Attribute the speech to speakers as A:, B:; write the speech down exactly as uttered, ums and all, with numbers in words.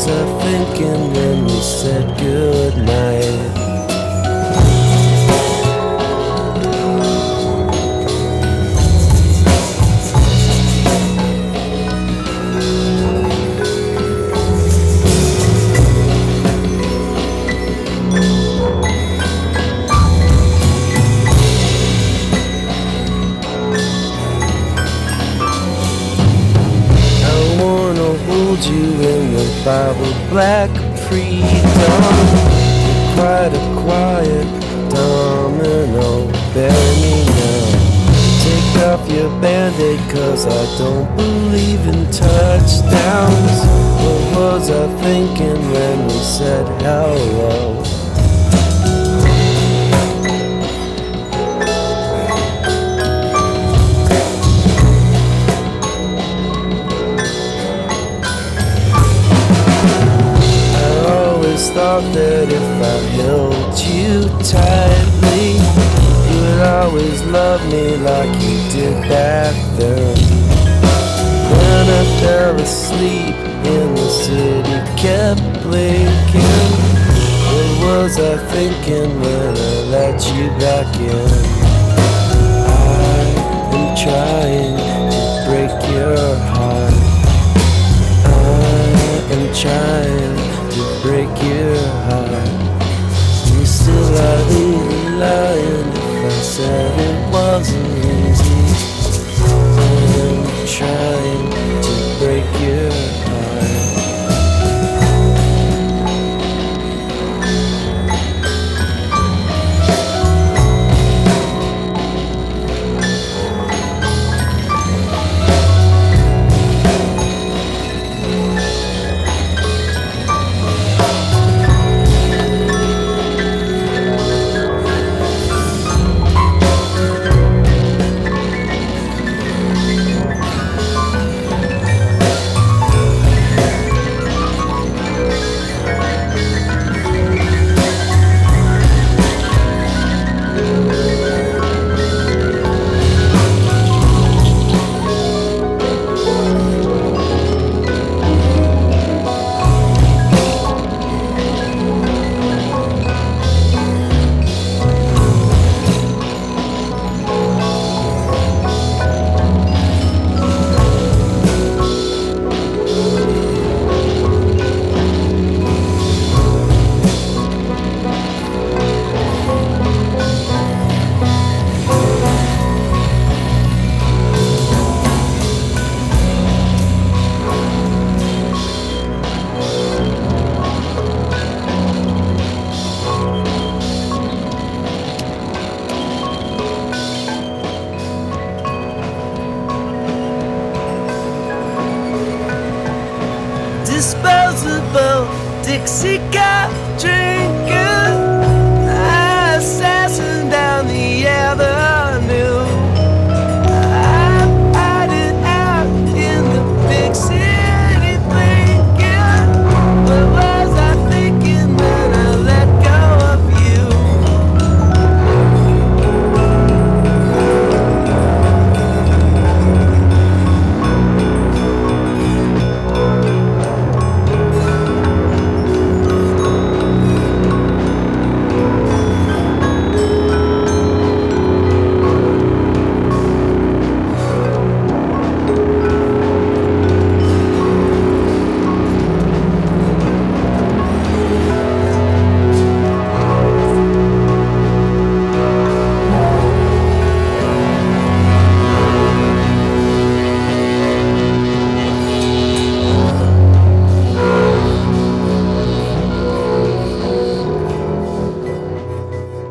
A: was I thinking when we said goodnight? Hold you in the Bible black pre-dawn. Quite a quiet domino. Bury me now. Take off your band-aid, cause I don't believe in touchdowns. What was I thinking when we said hello? Thought that if I held you tightly, you would always love me like you did back then. When I fell asleep and the city kept blinking, what was I thinking when I let you back in? I am trying to break your heart. I am trying to break your heart. You still are even lying if I said it wasn't easy. I'm trying to break your heart. Disposable Dixie cup drinkers.